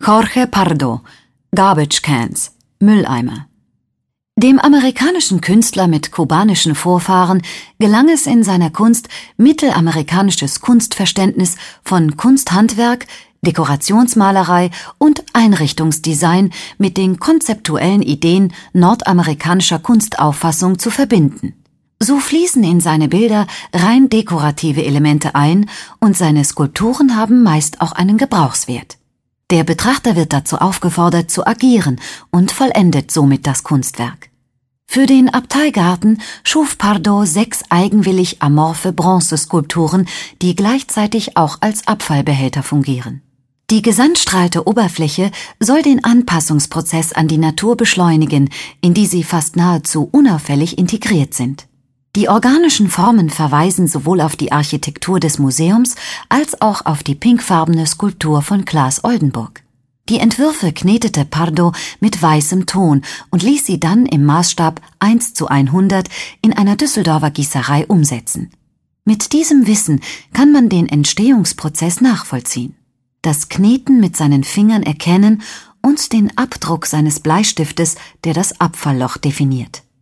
Jorge Pardo, Garbage Cans, Mülleimer. Dem amerikanischen Künstler mit kubanischen Vorfahren gelang es in seiner Kunst, mittelamerikanisches Kunstverständnis von Kunsthandwerk, Dekorationsmalerei und Einrichtungsdesign mit den konzeptuellen Ideen nordamerikanischer Kunstauffassung zu verbinden. So fließen in seine Bilder rein dekorative Elemente ein und seine Skulpturen haben meist auch einen Gebrauchswert. Der Betrachter wird dazu aufgefordert, zu agieren und vollendet somit das Kunstwerk. Für den Abteigarten schuf Pardo 6 eigenwillig amorphe Bronzeskulpturen, die gleichzeitig auch als Abfallbehälter fungieren. Die gesandstrahlte Oberfläche soll den Anpassungsprozess an die Natur beschleunigen, in die sie fast nahezu unauffällig integriert sind. Die organischen Formen verweisen sowohl auf die Architektur des Museums als auch auf die pinkfarbene Skulptur von Claes Oldenburg. Die Entwürfe knetete Pardo mit weißem Ton und ließ sie dann im Maßstab 1:100 in einer Düsseldorfer Gießerei umsetzen. Mit diesem Wissen kann man den Entstehungsprozess nachvollziehen, das Kneten mit seinen Fingern erkennen und den Abdruck seines Bleistiftes, der das Abfallloch definiert.